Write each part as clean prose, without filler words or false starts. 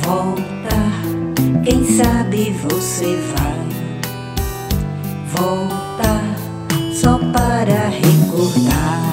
Volta, quem sabe você vai. Volta, só para recordar.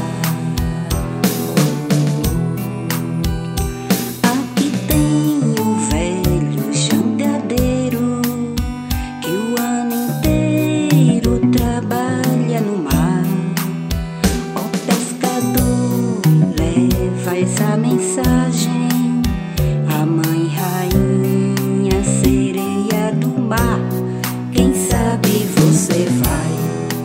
Aqui tem o velho jangadeiro que o ano inteiro trabalha no mar. O pescador leva essa mensagem à mãe rainha sereia do mar. Quem sabe você vai.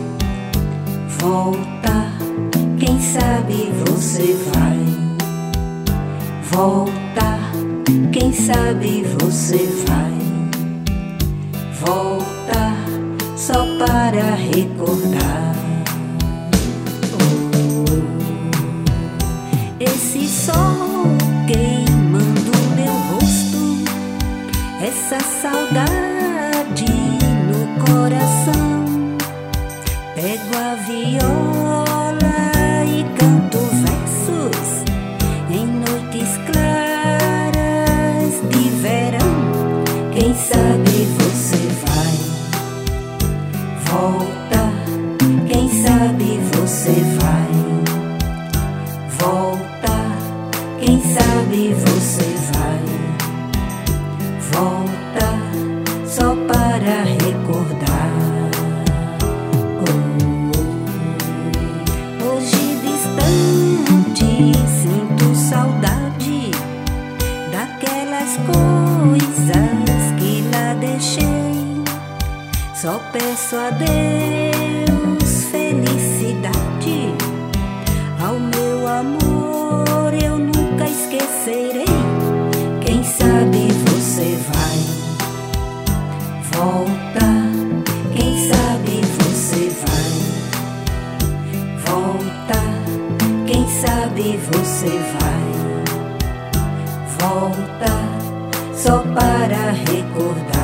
Volta, quem sabe você vai. Volta, quem sabe você vai. Volta, só para recordar. Esse sol queimando meu rosto, essa saudade no coração. Pego a viola e canto versos em noites claras de verão. Quem sabe você vai. Volta, quem sabe você vai. Volta, quem sabe você vai. Volta, só para recordar. Hoje distante sinto saudade daquelas coisas que lá deixei. Só peço a Deus felicidade. Ao meu amor eu nunca esquecerei. Quem sabe você vai. Volta, quem sabe você vai. Volta, quem sabe você vai. Volta, só para recordar.